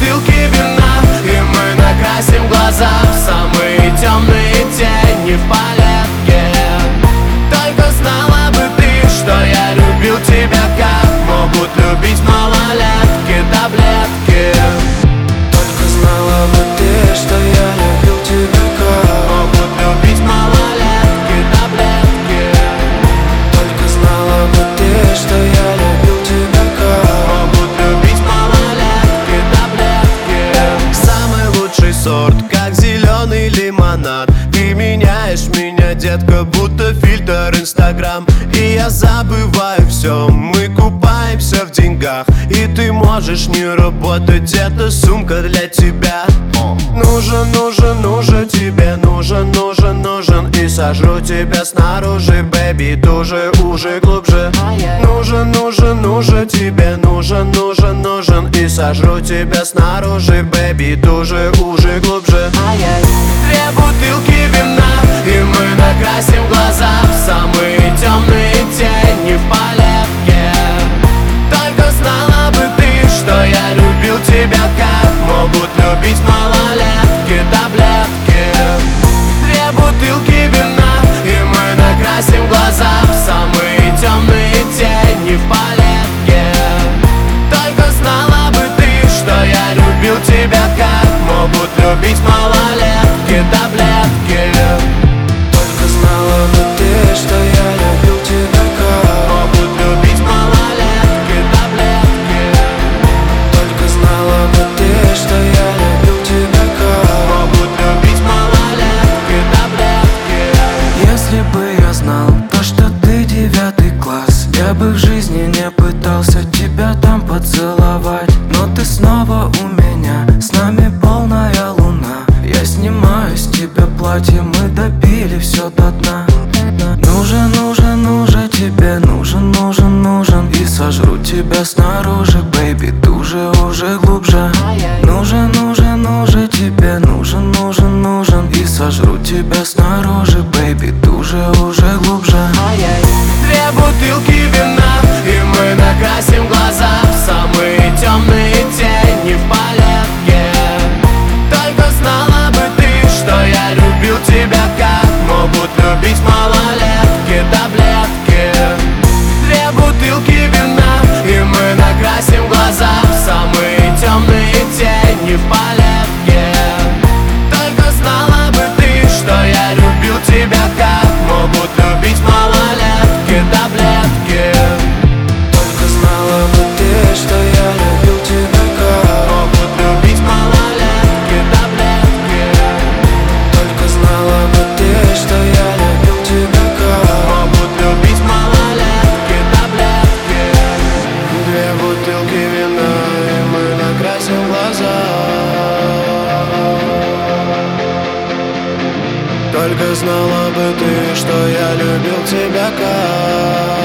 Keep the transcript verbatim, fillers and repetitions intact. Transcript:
бутылки вина, и мы накрасим глаза в самые темные тени в палетке. Только знала бы ты, что я любил тебя, как могут любить малолетки таблетки. Только знала бы ты, что я любил тебя, как могут любить малолетки таблетки. Только знала бы ты, что я любил тебя, как могут любить малолетки таблетки. Самый лучший сорт, как зеленый лимонад. Ты меняешь меня, детка, будто фильтр Инстаграм. И я забываю все, мы купаемся в деньгах. И ты можешь не работать, это сумка для тебя. Нужен, нужен, нужен тебе, нужен, нужен, нужен. И сожру тебя снаружи, бэби, туже, уже, глубже. Нужен, нужен, нужен тебе, нужен, нужен, нужен. И сожру тебя снаружи, бэби, туже, уже, глубже. Две бутылки вина, и мы накрасим глаза в самые темные тени в палетке. Только знала бы ты, что я любил тебя, как могут любить малолетки таблетки. Две бутылки вина, и мы накрасим глаза в самые темные тени в палетке. Только знала бы ты, что я любил тебя, как могут любить малолетки таблетки. Только знала бы ты, что я любил тебя, как могут любить малолетки таблетки. Только знала бы ты, что я любил тебя, как могут любить малолетки таблетки. Если бы я знал то, что ты девятый класс, я бы в жизни не пытался тебя там поцеловать. Но ты снова у меня, с нами полная луна. Я снимаю с тебя платье, мы допили все до дна. Нужен, нужен, нужен тебе, нужен, нужен, нужен. И сожру тебя снаружи, бэйби, туже, уже, глубже. Нужен, нужен, нужен тебе, нужен, нужен, нужен. И сожру тебя снаружи, бэйби, туже, уже, глубже. Две бутылки вина, и мы накрасим глаза в самые темные тени в палетке. Только знала бы ты, что я любил тебя, как могут любить малолетки таблетки. Две бутылки вина, и мы накрасим глаза в самые темные тени в палетке. Только знала бы ты, что я любил тебя, как могут любить малолетки таблетки. Только знала бы ты, что я любил тебя, как могут любить малолетки таблетки. Только знала бы ты, что я любил тебя, как могут любить малолетки таблетки. Две бутылки вина, и мы накрасим глаза. Только знала бы ты, что я любил тебя, как